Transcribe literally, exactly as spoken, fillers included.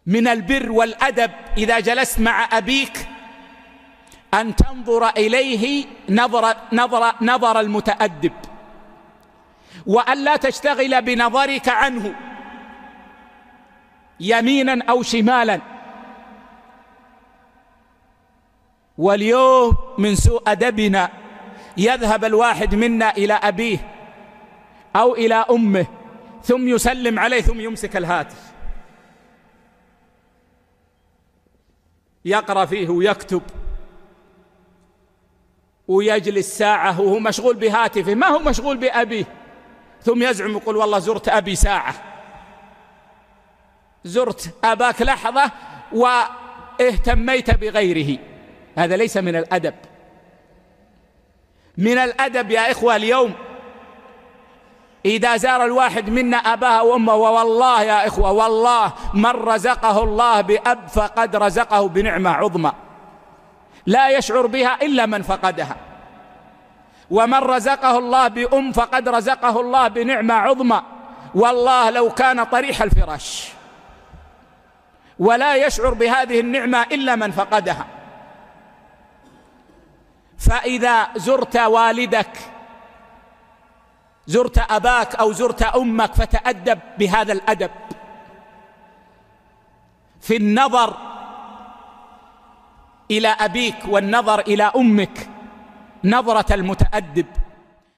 من البر والأدب إذا جلست مع أبيك أن تنظر إليه نظر, نظر, نظر المتأدب، وأن لا تشتغل بنظرك عنه يمينا أو شمالا. واليوم من سوء أدبنا يذهب الواحد منا إلى أبيه أو إلى أمه ثم يسلم عليه ثم يمسك الهاتف يقرأ فيه ويكتب ويجلس ساعة وهو مشغول بهاتفه، ما هو مشغول بأبيه، ثم يزعم يقول والله زرت أبي ساعة. زرت أباك لحظة واهتميت بغيره، هذا ليس من الأدب. من الأدب يا إخوة اليوم إذا زار الواحد منا أباه وأمه، والله يا إخوة والله من رزقه الله بأب فقد رزقه بنعمة عظمى لا يشعر بها إلا من فقدها، ومن رزقه الله بأم فقد رزقه الله بنعمة عظمى والله لو كان طريح الفراش، ولا يشعر بهذه النعمة إلا من فقدها. فإذا زرت والدك، زرت أباك أو زرت أمك، فتأدب بهذا الأدب في النظر إلى أبيك والنظر إلى أمك نظرة المتأدب.